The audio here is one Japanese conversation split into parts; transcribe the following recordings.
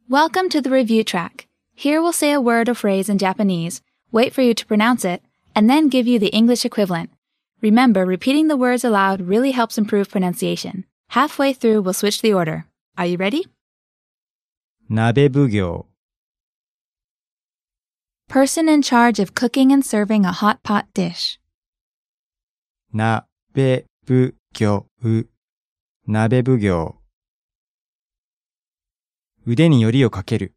Welcome to the review track. Here we'll say a word or phrase in Japanese, wait for you to pronounce it, and then give you the English equivalent. Remember, repeating the words aloud really helps improve pronunciation. Halfway through, we'll switch the order. Are you ready? 鍋奉行 Person in charge of cooking and serving a hot pot dish. 鍋奉行鍋奉行腕によりをかける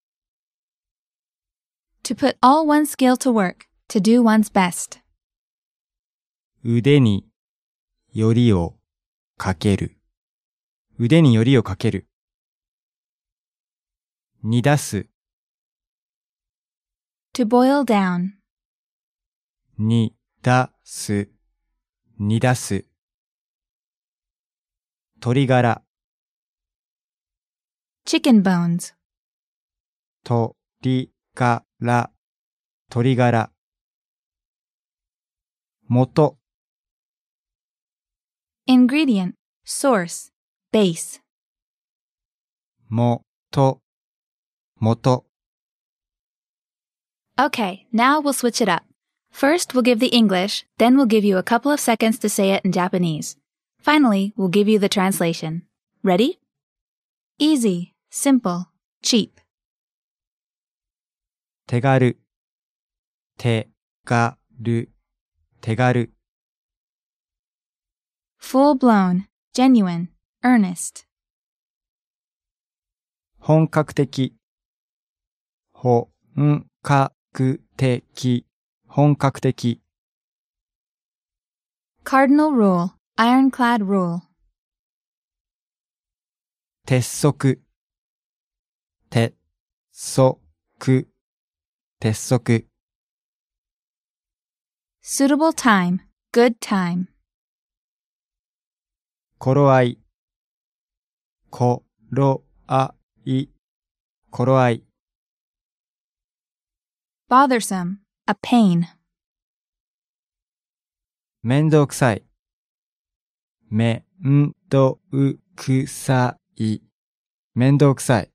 To put all one's skill to work, to do one's best. 腕によりをかける腕によりをかける煮出す To boil down. 煮出す煮出す鶏ガラ Chicken bones. 鶏ガラ鶏ガラ元 Ingredient, source, base. 元 Okay, now we'll switch it up. First, we'll give the English, then we'll give you a couple of seconds to say it in Japanese. Finally, we'll give you the translation. Ready? Easy, simple, cheap. 手軽手軽手軽 Full-blown, genuine, earnest. 本格的本格的本格的 Cardinal rule, ironclad rule. 鉄則鉄則鉄則 Suitable time, good time. 頃合い頃合い頃合い Bothersome, a pain. めんどくさいめんどくさいめんどくさい